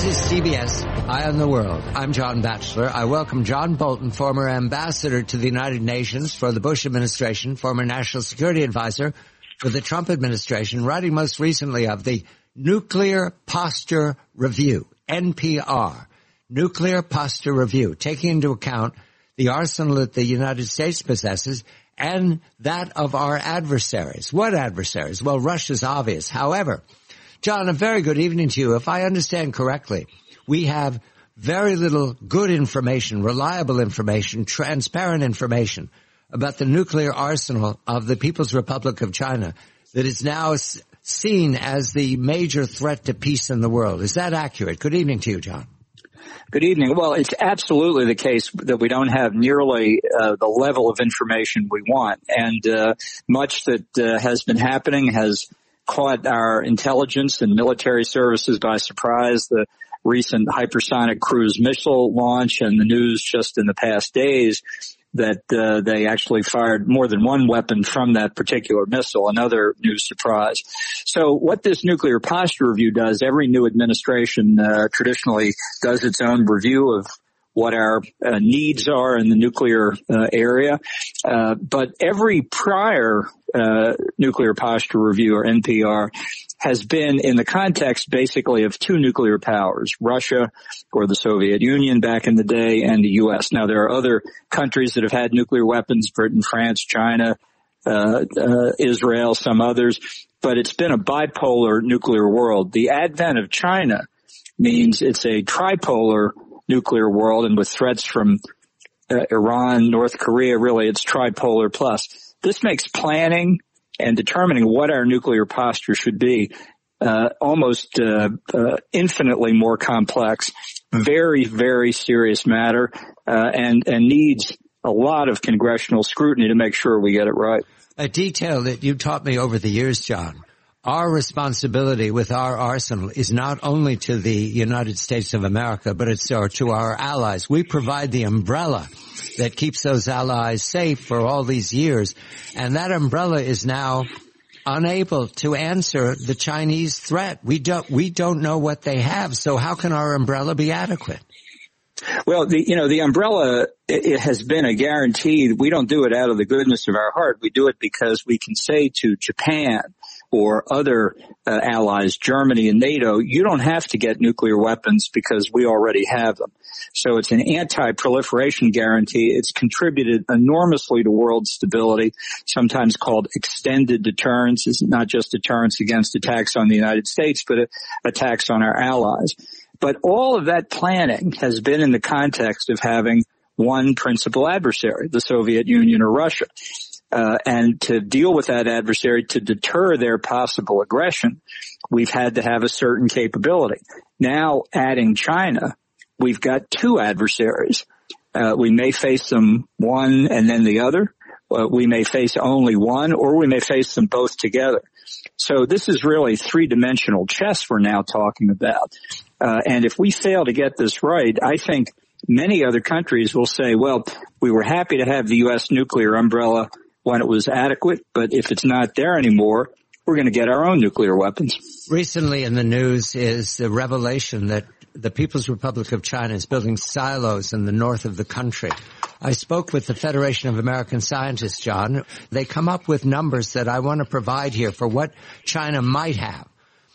This is CBS Eye on the World. I'm John Batchelor. I welcome John Bolton, former ambassador to the United Nations for the Bush administration, former national security advisor for the Trump administration, writing most recently of the Nuclear Posture Review, NPR. Nuclear Posture Review, taking into account the arsenal that the United States possesses and that of our adversaries. What adversaries? Well, Russia's obvious. However, John, a very good evening to you. If I understand correctly, we have very little good information, reliable information, transparent information about the nuclear arsenal of the People's Republic of China that is now seen as the major threat to peace in the world. Is that accurate? Good evening to you, John. Good evening. Well, it's absolutely the case that we don't have nearly the level of information we want. And much that has been happening has caught our intelligence and military services by surprise. The recent hypersonic cruise missile launch and the news just in the past days that they actually fired more than one weapon from that particular missile, another new surprise. So what this nuclear posture review does, every new administration traditionally does its own review of what our needs are in the nuclear area. But every prior nuclear posture review, or NPR, has been in the context basically of two nuclear powers, Russia or the Soviet Union back in the day, and the U.S. Now, there are other countries that have had nuclear weapons, Britain, France, China, Israel, some others, but it's been a bipolar nuclear world. The advent of China means it's a tripolar nuclear world, and with threats from Iran, North Korea, really it's tripolar plus. This makes planning and determining what our nuclear posture should be almost infinitely more complex, very, very serious matter, and needs a lot of congressional scrutiny to make sure we get it right. A detail that you taught me over the years, John. Our responsibility with our arsenal is not only to the United States of America, but it's to our allies. We provide the umbrella that keeps those allies safe for all these years. And that umbrella is now unable to answer the Chinese threat. We don't know what they have. So how can our umbrella be adequate? Well, the umbrella, it has been a guarantee. We don't do it out of the goodness of our heart. We do it because we can say to Japan or other allies, Germany and NATO, you don't have to get nuclear weapons because we already have them. So it's an anti-proliferation guarantee. It's contributed enormously to world stability, sometimes called extended deterrence. It's not just deterrence against attacks on the United States, but attacks on our allies. But all of that planning has been in the context of having one principal adversary, the Soviet Union or Russia. And to deal with that adversary, to deter their possible aggression, we've had to have a certain capability. Now, adding China, we've got two adversaries. We may face them one and then the other. We may face only one, or we may face them both together. So this is really three-dimensional chess we're now talking about. And if we fail to get this right, I think many other countries will say, well, we were happy to have the U.S. nuclear umbrella when it was adequate, but if it's not there anymore, we're going to get our own nuclear weapons. Recently in the news is the revelation that the People's Republic of China is building silos in the north of the country. I spoke with the Federation of American Scientists, John. They come up with numbers that I want to provide here for what China might have.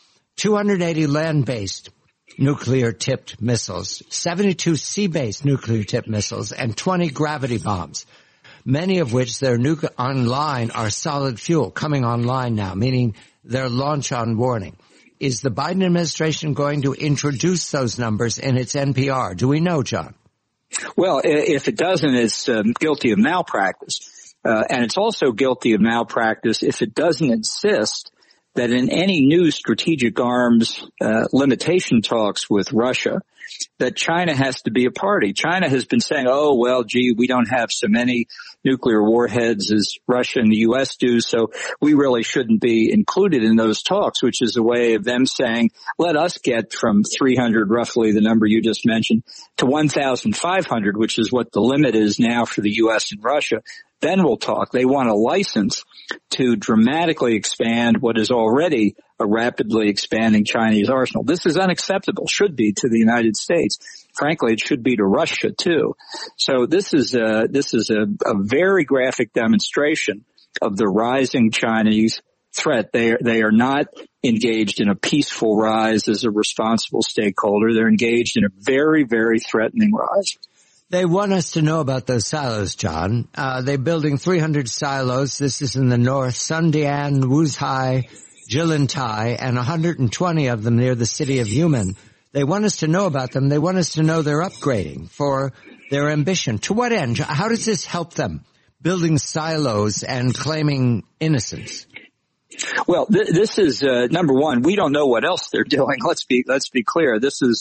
280 land-based nuclear-tipped missiles, 72 sea-based nuclear-tipped missiles, and 20 gravity bombs, many of which their online are solid fuel, coming online now, meaning they're launch on warning. Is the Biden administration going to introduce those numbers in its NPR? Do we know, John? Well, if it doesn't, it's guilty of malpractice. And it's also guilty of malpractice if it doesn't insist that in any new strategic arms limitation talks with Russia, that China has to be a party. China has been saying, oh, well, gee, we don't have so many nuclear warheads as Russia and the U.S. do, so we really shouldn't be included in those talks, which is a way of them saying, let us get from 300, roughly the number you just mentioned, to 1,500, which is what the limit is now for the U.S. and Russia. then we'll talk. They want a license to dramatically expand what is already a rapidly expanding Chinese arsenal. This is unacceptable, should be to the United States. Frankly, it should be to Russia too. So this is a very graphic demonstration of the rising Chinese threat. They are not engaged in a peaceful rise as a responsible stakeholder. They're engaged in a very, very threatening rise. They want us to know about those silos, John. They're building 300 silos. This is in the north, Sundian, Wuzhai, Jilantai, and 120 of them near the city of Yumen. They want us to know about them. They want us to know they're upgrading for their ambition. To what end? How does this help them? Building silos and claiming innocence. Well, this is number one. We don't know what else they're doing. Let's be clear. This is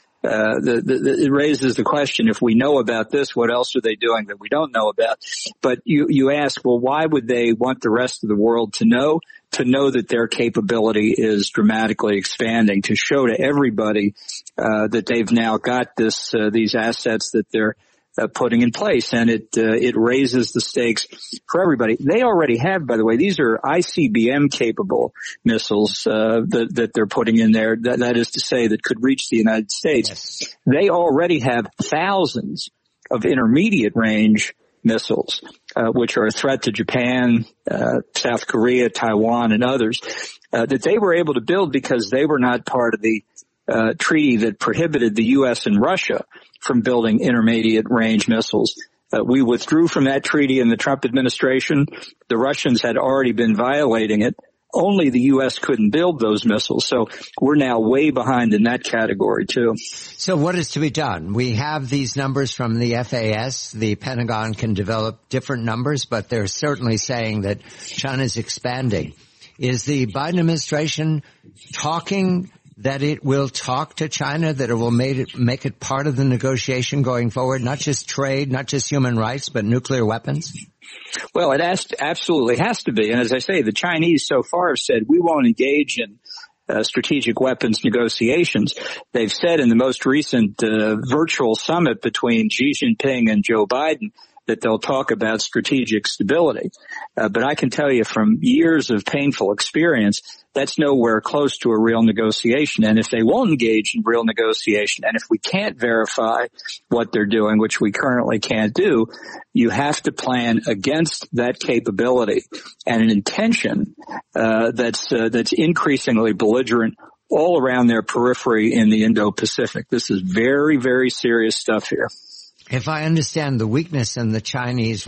it raises the question: if we know about this, what else are they doing that we don't know about? But you ask, well, why would they want the rest of the world to know? To know that their capability is dramatically expanding, to show to everybody that they've now got these assets that they're putting in place, and it raises the stakes for everybody. They already have, by the way, these are ICBM capable missiles that they're putting in there. That is to say, that could reach the United States. Yes. They already have thousands of intermediate range missiles, which are a threat to Japan, South Korea, Taiwan, and others, that they were able to build because they were not part of the treaty that prohibited the U.S. and Russia from building intermediate range missiles. We withdrew from that treaty in the Trump administration. The Russians had already been violating it. Only the U.S. couldn't build those missiles. So we're now way behind in that category too. So what is to be done? We have these numbers from the FAS. The Pentagon can develop different numbers, but they're certainly saying that China's expanding. Is the Biden administration talking that it will talk to China, that it will make it part of the negotiation going forward, not just trade, not just human rights, but nuclear weapons? Well, it absolutely has to be. And as I say, the Chinese so far have said we won't engage in strategic weapons negotiations. They've said in the most recent virtual summit between Xi Jinping and Joe Biden that they'll talk about strategic stability. But I can tell you from years of painful experience, that's nowhere close to a real negotiation. And if they won't engage in real negotiation, and if we can't verify what they're doing, which we currently can't do, you have to plan against that capability and an intention that's increasingly belligerent all around their periphery in the Indo-Pacific. This is very, very serious stuff here. If I understand the weakness in the Chinese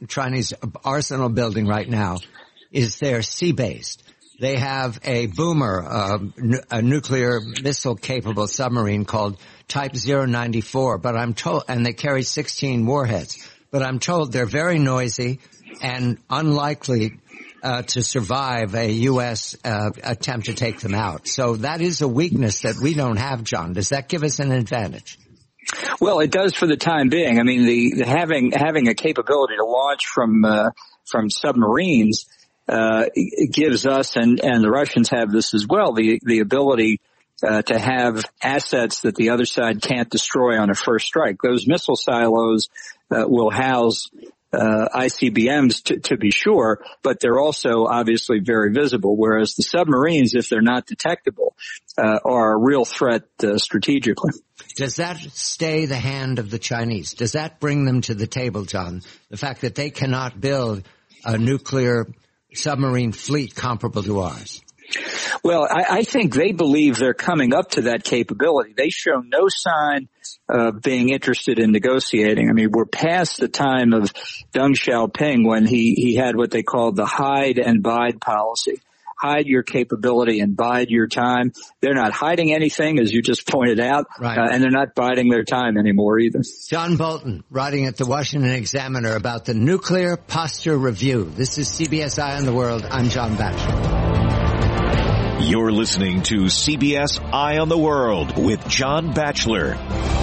arsenal building right now is they're sea-based. They have a boomer, a nuclear missile capable submarine called Type 094, but I'm told, and they carry 16 warheads, but I'm told they're very noisy and unlikely to survive a U.S. Attempt to take them out. So that is a weakness that we don't have, John. Does that give us an advantage? Well, it does for the time being. I mean, the having a capability to launch from submarines it gives us, and the Russians have this as well, the ability to have assets that the other side can't destroy on a first strike. Those missile silos will house ICBMs to be sure, but they're also obviously very visible, whereas the submarines, if they're not detectable, are a real threat strategically. Does that stay the hand of the Chinese? Does that bring them to the table, John? The fact that they cannot build a nuclear submarine fleet comparable to ours? Well, I think they believe they're coming up to that capability. They show no sign of being interested in negotiating. I mean, we're past the time of Deng Xiaoping when he had what they called the hide and bide policy. Hide your capability and bide your time. They're not hiding anything, as you just pointed out, right. And they're not biding their time anymore either. John Bolton, writing at the Washington Examiner about the Nuclear Posture Review. This is CBS Eye on the World. I'm John Batchelor. You're listening to CBS Eye on the World with John Batchelor.